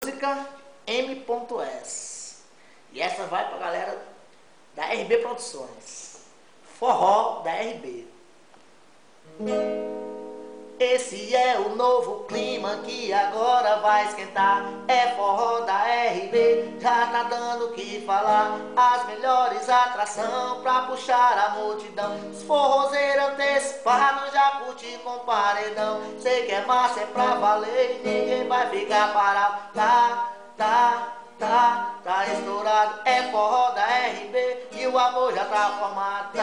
música M.S. E essa vai pra galera da RB Produções. Forró da RB. Esse é o novo clima que agora vai esquentar. É forró da RB, já tá dando o que falar. As melhores atrações pra puxar a multidão. Os forrozeiros antecipados já curte com paredão. Sei que é massa, é pra valer e ninguém vai ficar parado. Tá estourado. É forró da RB e o amor já tá formado.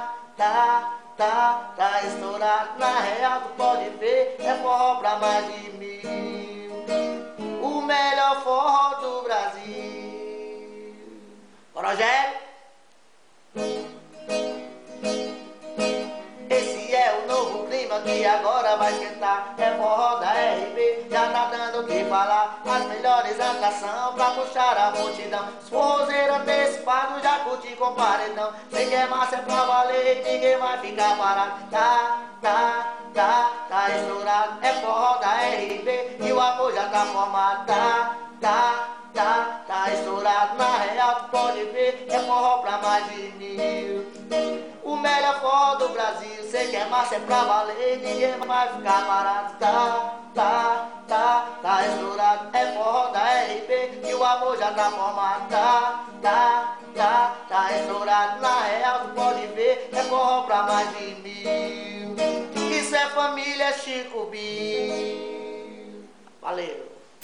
Tá estourado, na real tu pode ver, é forró pra mais de 1000. O melhor forró do Brasil. Rogério. Esse é o novo clima que agora vai esquentar. É forró da RB, já tá dando o que falar. As melhores atrações pra puxar a multidão. Os forrozeiros antecipados já curte com paredão. Sei que é massa, é pra valer e ninguém vai ficar parado. Tá estourado. É forró da RB e o amor já tá formado. Tá estourado. Na real tu pode ver, é forró pra mais de 1000. O melhor forró do Brasil, sei que é massa, é pra valer, ninguém vai ficar parado. Tá estourado, é forró da RB e o amor já tá formado. Tá estourado, na real tu pode ver, é forró pra mais de 1000. Isso é família Chico Bill. Valeu.